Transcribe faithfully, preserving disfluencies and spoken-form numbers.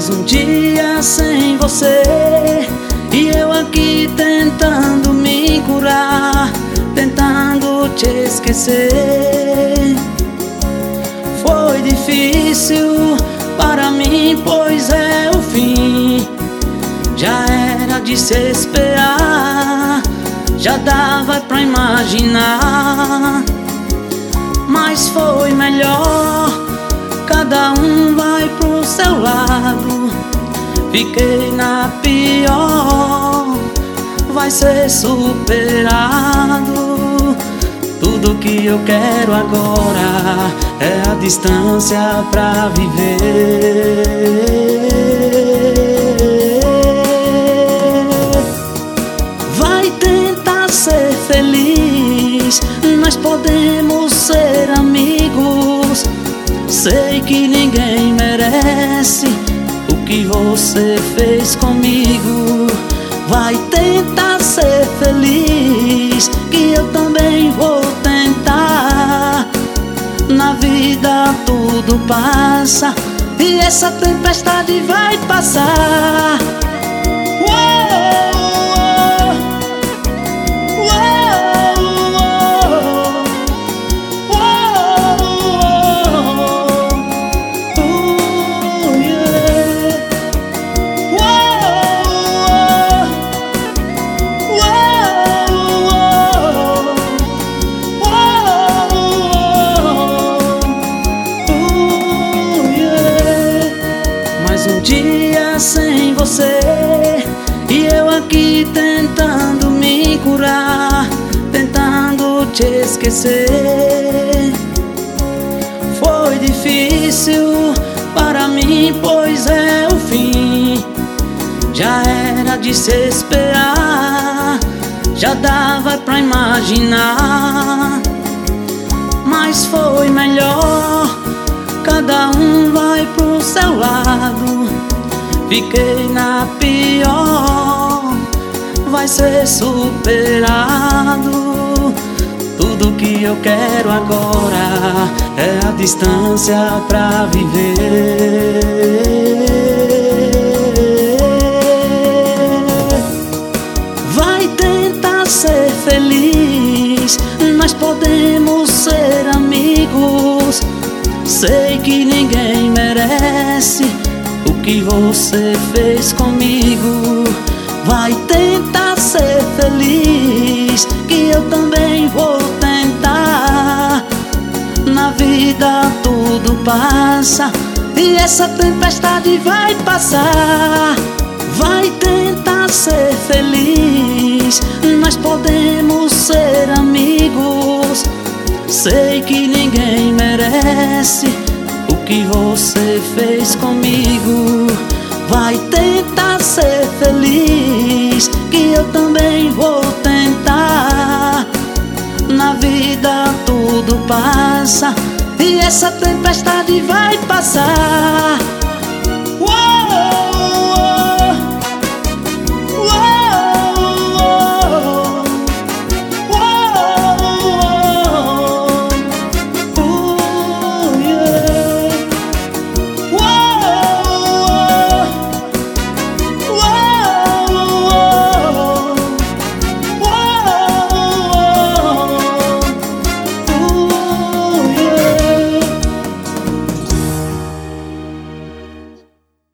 Mais um dia sem você e eu aqui tentando me curar, tentando te esquecer. Foi difícil para mim, pois é o fim. Já era de se esperar, já dava pra imaginar. Mas foi melhor, cada um vai pro seu lado. Fiquei na pior, vai ser superado. Tudo que eu quero agora é a distância pra viver. Vai tentar ser feliz, nós podemos ser amigos. Sei que ninguém merece o que você fez comigo. Vai tentar ser feliz, que eu também vou tentar. Na vida tudo passa e essa tempestade vai passar. Um dia sem você e eu aqui tentando me curar, tentando te esquecer. Foi difícil para mim, pois é o fim. Já era de se esperar, já dava pra imaginar. Mas foi melhor, cada um vai pro seu lado. Fiquei na pior, vai ser superado. Tudo que eu quero agora é a distância pra viver. Vai tentar ser feliz, nós podemos ser amigos. Sei que ninguém merece o que você fez comigo. Vai tentar ser feliz, que eu também vou tentar. Na vida tudo passa e essa tempestade vai passar. Vai tentar ser feliz, nós podemos ser amigos. Sei que ninguém merece o que você fez comigo. Vai tentar ser feliz, que eu também vou tentar. Na vida tudo passa e essa tempestade vai passar.